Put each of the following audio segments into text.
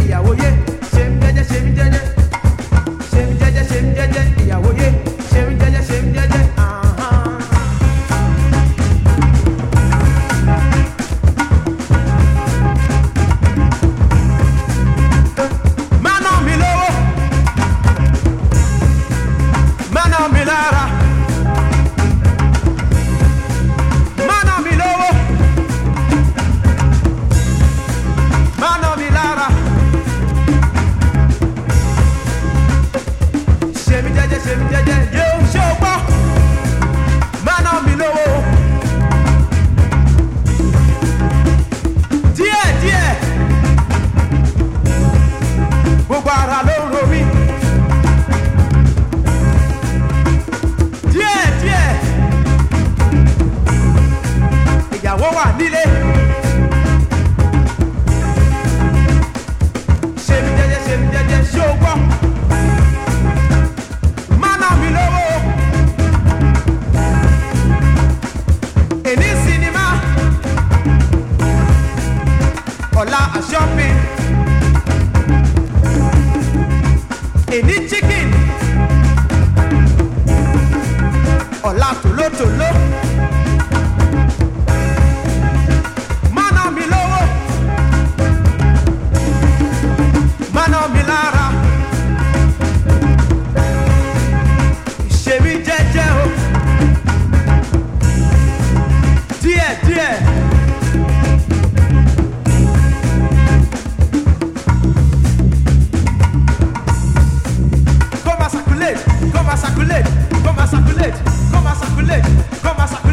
ìyàwó yé ṣe mi jẹ́jẹ́ ṣe mi jẹ́jẹ́ ṣe mi jẹ́jẹ́ ṣe mi jẹ́jẹ́ ìyàwó yé ṣe mi jẹ́jẹ́ ṣe mi jẹ́jẹ́. Ọ̀la shopping, èní chicken, ọ̀la tòlótòló, má ná mi lówó, má ná mi lára, ṣe mí jẹ́jẹ́ o, díẹ̀díẹ̀. Come a circulate, come a circulate, come a circulate, come a circulate, come a circulate.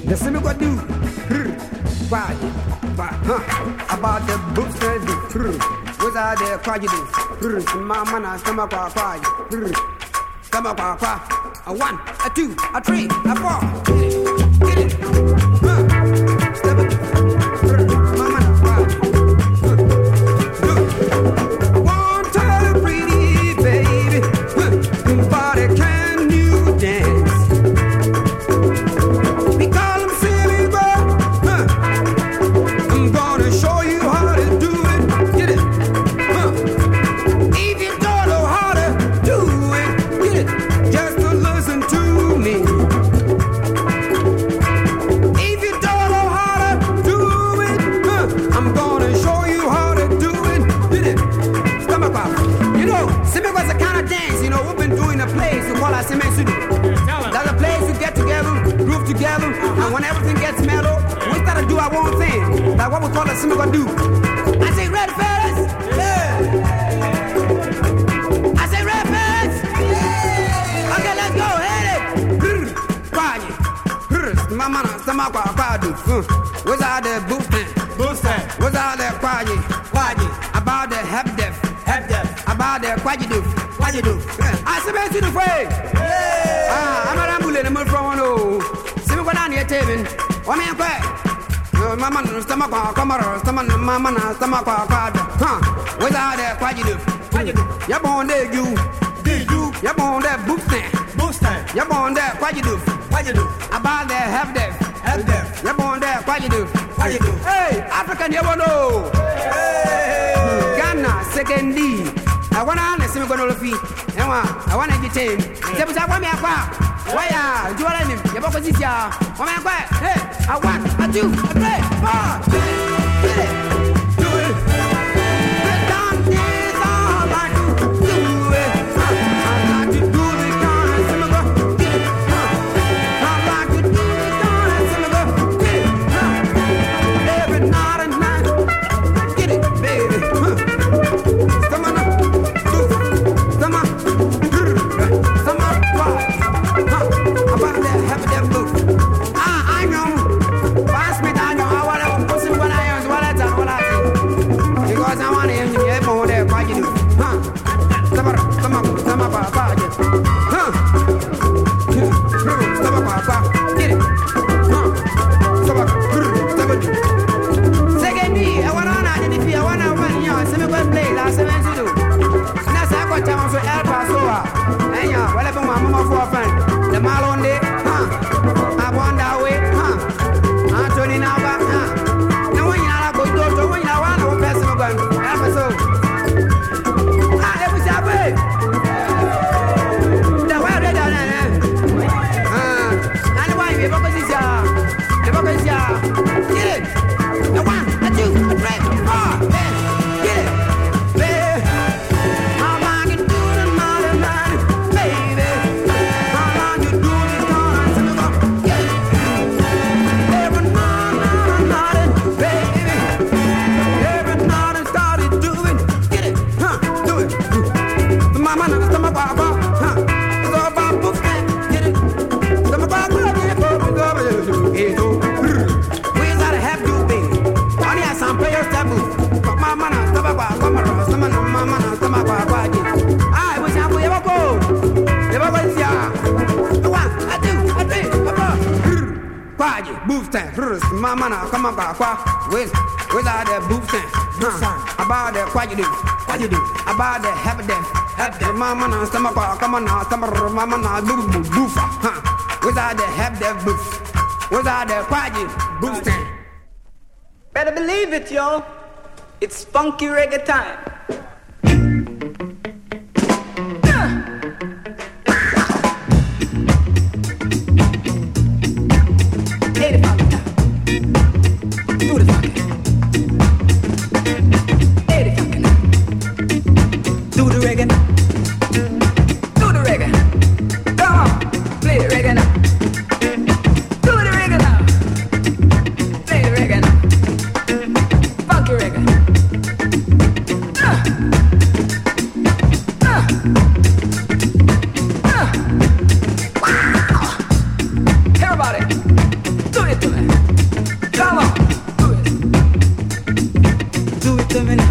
The same what do. Why? About the books that do. What's out there? Why you do? Mama, na stomach, why? Stomach, why? A 1, a 2, a 3, a 4. Get it. Step it. Mama, na why? One time, pretty baby. Body, can you dance? That's a place we get together, groove together, and when everything gets mellow, we start to do our own thing. Like what we call a similar do. I say ready, fellas? Yeah. I say ready, fellas? Yeah. Okay, let's go, hit it. Quiet. Mama, stomach, do. What's out there, boosting? What's out there, quiet? About the help deaf. About the quiet do. I say, man, to the way. I'm a rambling in the mood from one. See me go down here, Taven. One man quick. Mama, stomach, mama, stomach, what's out there? What you do? You're born there, you. You're born there, boosting. You're born there, what you do? About there, have deaf. You're born there, what you do? Hey, African, you want to know? Ghana, second D. I want to honest, I'm going to fee. I want to entertain. There was a woman, why are you all in him? You're going to see ya. Woman, hey, I want, I do, I play. Do it. The dance is all I do. Do it. I like to do the dance. Get it. I like to do the dance. Get it. Every night and night. Get it, baby. Come on up. I know. Pass me down your hour. When I use what I tell what I do. Because I want to hear more there. What you do? Come on. Get it. Second me, I want to identify. I want to win. You know, see me go play. That's what I do. I got time for El Paso. And yeah, whatever my mama for a friend. The Malone day, I want that way, Anthony Nava, no one I go to when I want to pass him again. Episode. It was that way. The way they done it. And why we ever see ya? Get it. The 1, the 2, the 3, 4, get it. Mama, come on, where's that boosting? About that, what you do? About that, have them. Mama, stomach, come on, mama, boof. Where's that, have that boof? Where's that, what you boosting? Better believe it, y'all. It's funky reggae time. Do it. it to me. Come on, do it. Do it to me now.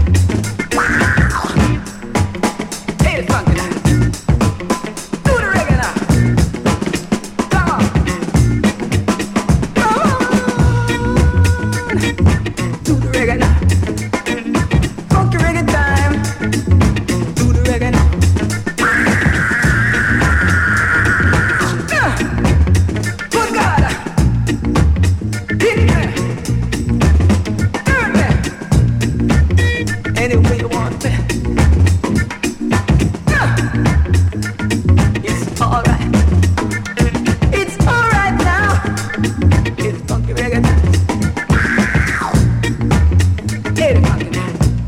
Hey, it's funky now. Do the reggae now. Come on. Come on. Do the reggae now. Funky reggae time. Do the reggae now. Good God. Hit me. Turn me. Any way you want me. It's alright. It's alright now. It's funky reggae now. Hey, the funky now.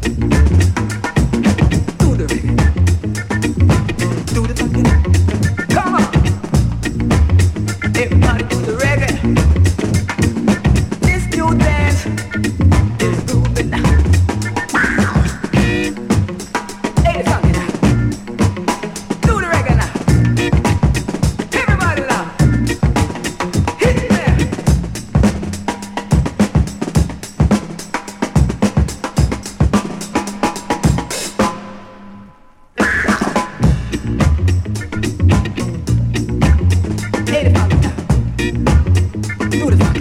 Do the reggae. Do the funky now. Come on. Everybody do the reggae. This new dance is grooving now. Hey, the funky now. Do the reggae now. Everybody now. Hit me. Hey, the funky now. Do the funky.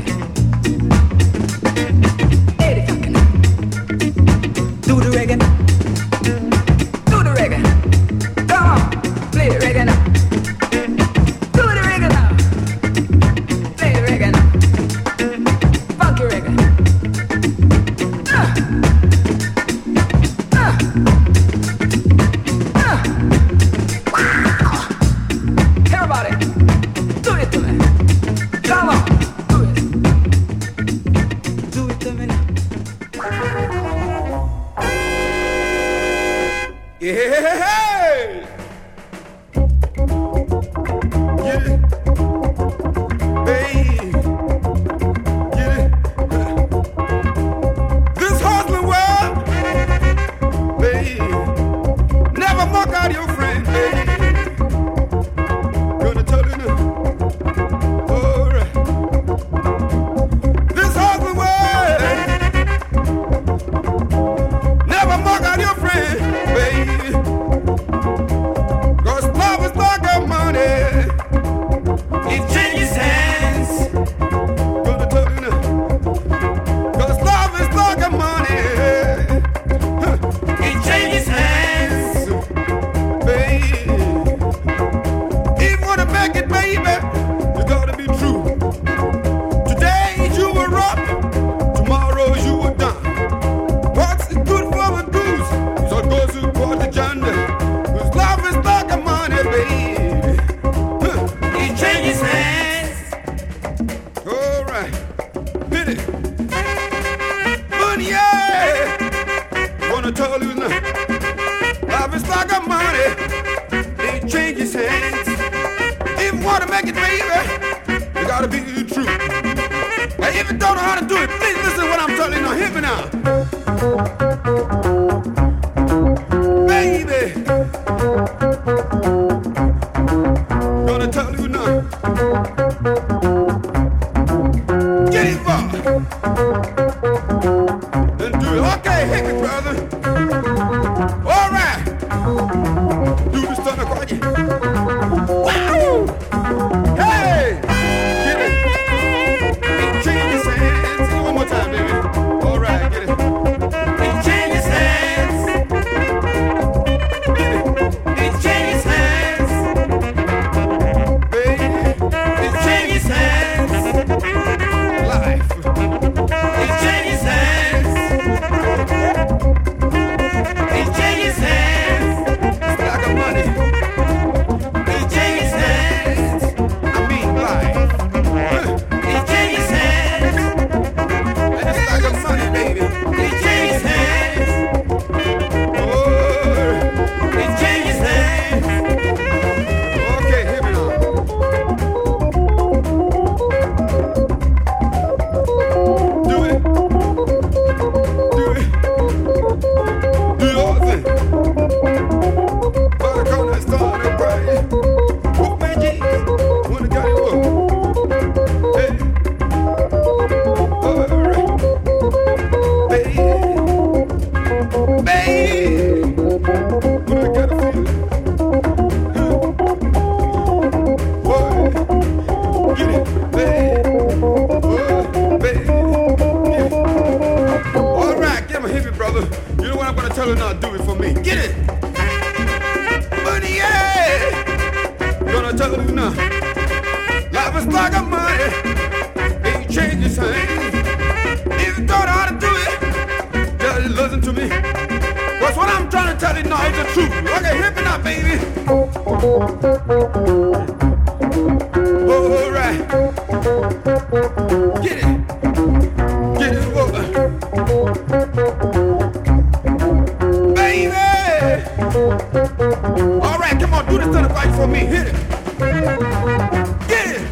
Hey, the funky now. Do the reggae. Do the reggae. Come on, play the reggae now. Do the reggae now. Play the reggae now. Funky reggae. Everybody, do it to me. Come on, do it. Do it to me now. Yeah. Get it. Hey. Get it. This hustling world, baby, never mock out your friend, baby. Gonna tell you now. All right. This hustling world, never mock out your friend, baby. 'Cause love is like a money. It changes hands. Gonna tell you now. 'Cause love is like a money. It changes hands, baby. If you wanna make it, baby, you gotta be true. Today you were up, tomorrow you were down. What's good for the goose? So it goes to for the gender. 'Cause love is like a money, baby. It changes hands. All right, hit it. Money, yeah. Wanna tell you now. Love is like a money. It changes hands. If you wanna make it, baby, you gotta be true. Hey, if you don't know how to do it, please listen to what I'm telling you now. Hit me now. Baby, gonna tell you now. Get it far and do it. Okay, hit me, brother. All right, do this stuff across you. Wow! Hey, get it. It changes hands. One more time, baby. All right, get it. good now, do it for me. Get it! Money, yeah! Gonna tell you now. Life is like a money, ain't changing things. If you don't know how to do it, just listen to me. That's what I'm trying to tell you now is the truth. Okay, hit me now, baby. All right. Get it. Get it over. Baby. All right, come on, do this thing right for me. Hit it. Get it.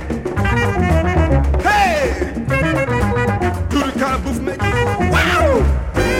Hey. Do the kind of booth making. Wow.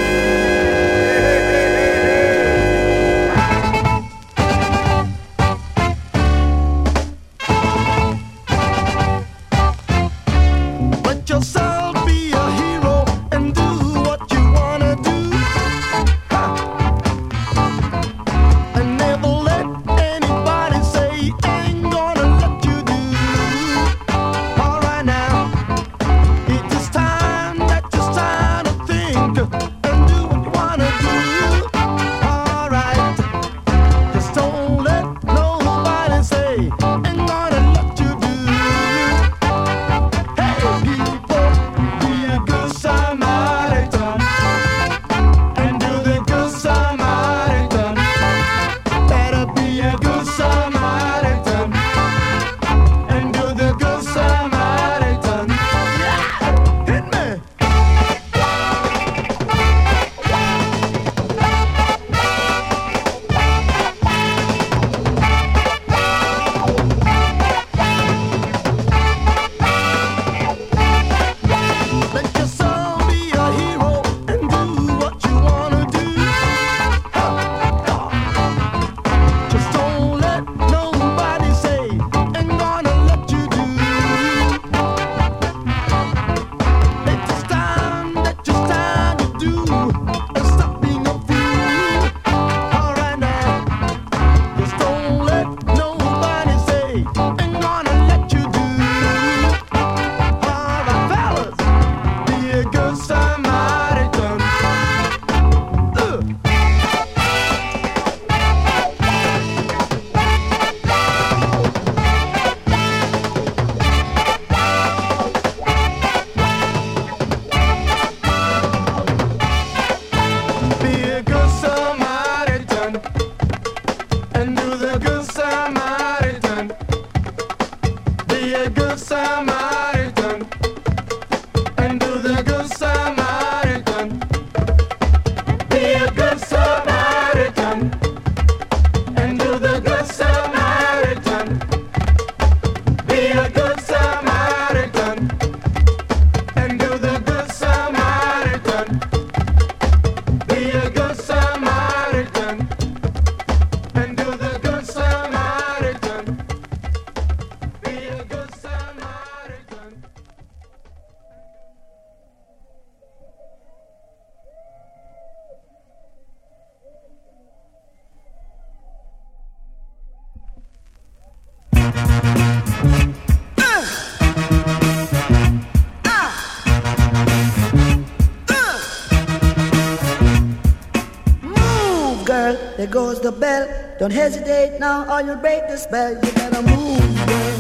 There goes the bell. Don't hesitate now or you'll break the spell. You better move, girl.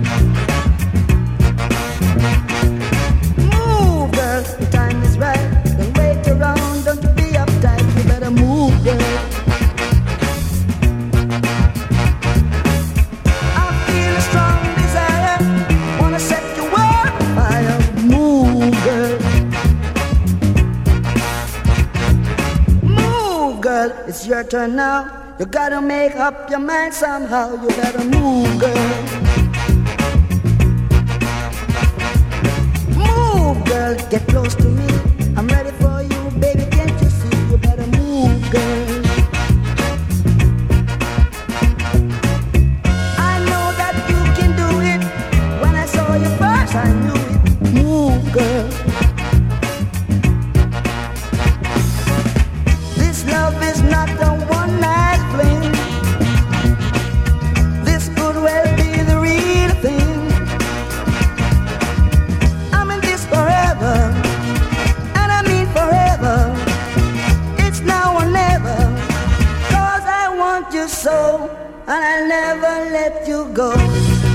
Move, girl. The time is right. Don't wait around. Don't be uptight. You better move, girl. I feel a strong desire. Wanna set your world on fire. Move, girl. Move, girl. It's your turn now. You gotta make up your mind somehow. You better move, girl. Move, girl. Get close to me. I'm ready for you, baby. Can't you see? You better move, girl. I know that you can do it. When I saw you first, I knew it. Move, girl. This love is not the one night fling. This could well be the real thing. I'm in this forever, and I mean forever. It's now or never. and I'll never let you go.